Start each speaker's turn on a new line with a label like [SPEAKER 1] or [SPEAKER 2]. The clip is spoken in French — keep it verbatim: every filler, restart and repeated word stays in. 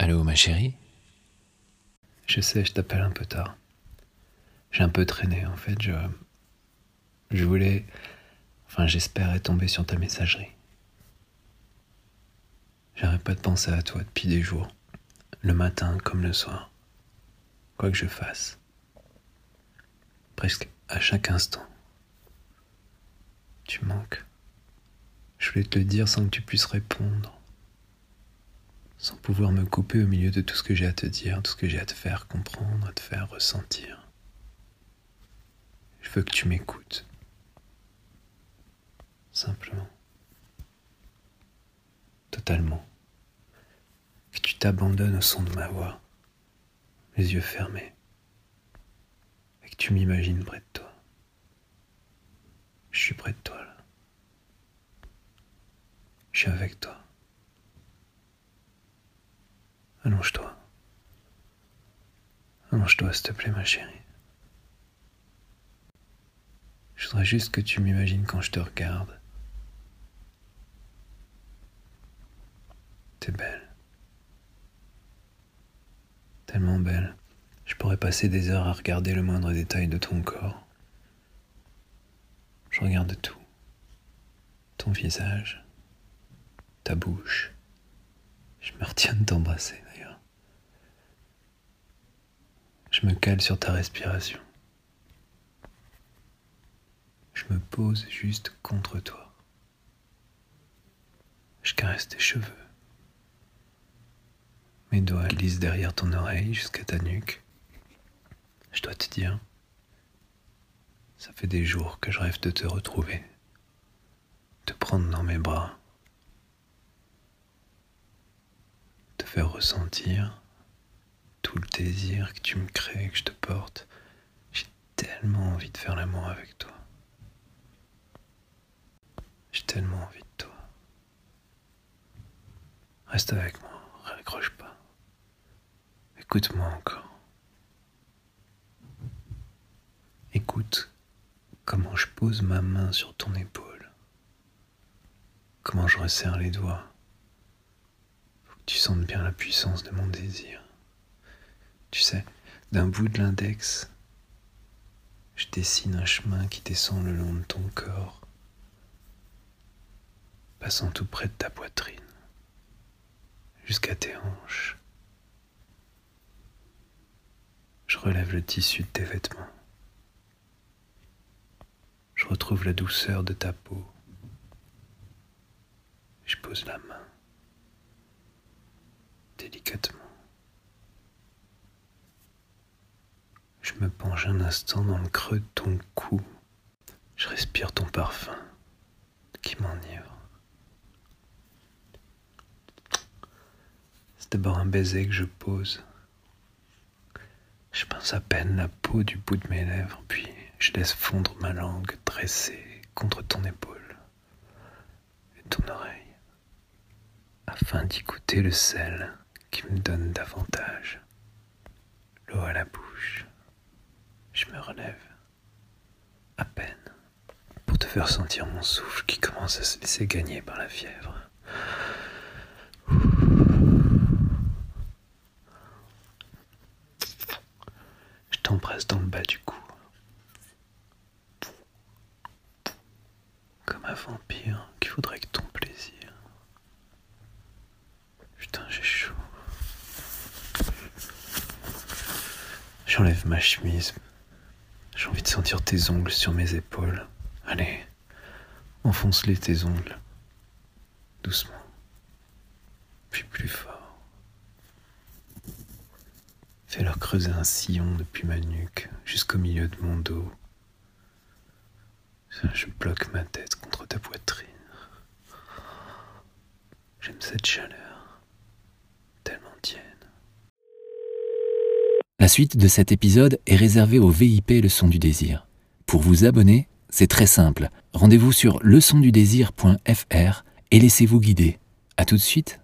[SPEAKER 1] Allô, ma chérie? Je sais, je t'appelle un peu tard. J'ai un peu traîné, en fait. Je, je voulais... Enfin, j'espérais tomber sur ta messagerie. J'arrête pas de penser à toi depuis des jours. Le matin comme le soir. Quoi que je fasse. Presque à chaque instant. Tu manques. Je voulais te le dire sans que tu puisses répondre. Sans pouvoir me couper au milieu de tout ce que j'ai à te dire, tout ce que j'ai à te faire comprendre, à te faire ressentir. Je veux que tu m'écoutes. Simplement. Totalement. Que tu t'abandonnes au son de ma voix, les yeux fermés. Et que tu m'imagines près de toi. Je suis près de toi là. Je suis avec toi. Allonge-toi. Allonge-toi, s'il te plaît, ma chérie. Je voudrais juste que tu m'imagines quand je te regarde. T'es belle. Tellement belle. Je pourrais passer des heures à regarder le moindre détail de ton corps. Je regarde tout. Ton visage. Ta bouche. Je me retiens de t'embrasser d'ailleurs. Je me cale sur ta respiration. Je me pose juste contre toi. Je caresse tes cheveux. Mes doigts glissent derrière ton oreille jusqu'à ta nuque. Je dois te dire, ça fait des jours que je rêve de te retrouver, te prendre dans mes bras, te faire ressentir tout le désir que tu me crées, que je te porte. J'ai tellement envie de faire l'amour avec toi. J'ai tellement envie de toi. Reste avec moi, raccroche pas. Écoute-moi encore. Écoute comment je pose ma main sur ton épaule. Comment je resserre les doigts. Faut que tu sentes bien la puissance de mon désir. Tu sais, d'un bout de l'index, je dessine un chemin qui descend le long de ton corps, passant tout près de ta poitrine, jusqu'à tes hanches. Je relève le tissu de tes vêtements. Je retrouve la douceur de ta peau. Je pose la main, délicatement. Je me penche un instant dans le creux de ton cou. Je respire ton parfum qui m'enivre. C'est d'abord un baiser que je pose. Je pince à peine la peau du bout de mes lèvres, puis je laisse fondre ma langue dressée contre ton épaule et ton oreille, afin d'y goûter le sel qui me donne davantage. L'eau à la bouche. Je me relève, à peine, pour te faire sentir mon souffle qui commence à se laisser gagner par la fièvre. Je t'embrasse dans le bas du cou, comme un vampire qui voudrait que ton plaisir. Putain, j'ai chaud. J'enlève ma chemise. J'ai envie de sentir tes ongles sur mes épaules. Allez, enfonce-les tes ongles. Doucement. Puis plus fort. Fais-leur creuser un sillon depuis ma nuque jusqu'au milieu de mon dos. Je bloque ma tête contre ta poitrine. J'aime cette chaleur, tellement tienne.
[SPEAKER 2] La suite de cet épisode est réservée au V I P Leçon du Désir. Pour vous abonner, c'est très simple. Rendez-vous sur leçon du désir point f r et laissez-vous guider. À tout de suite.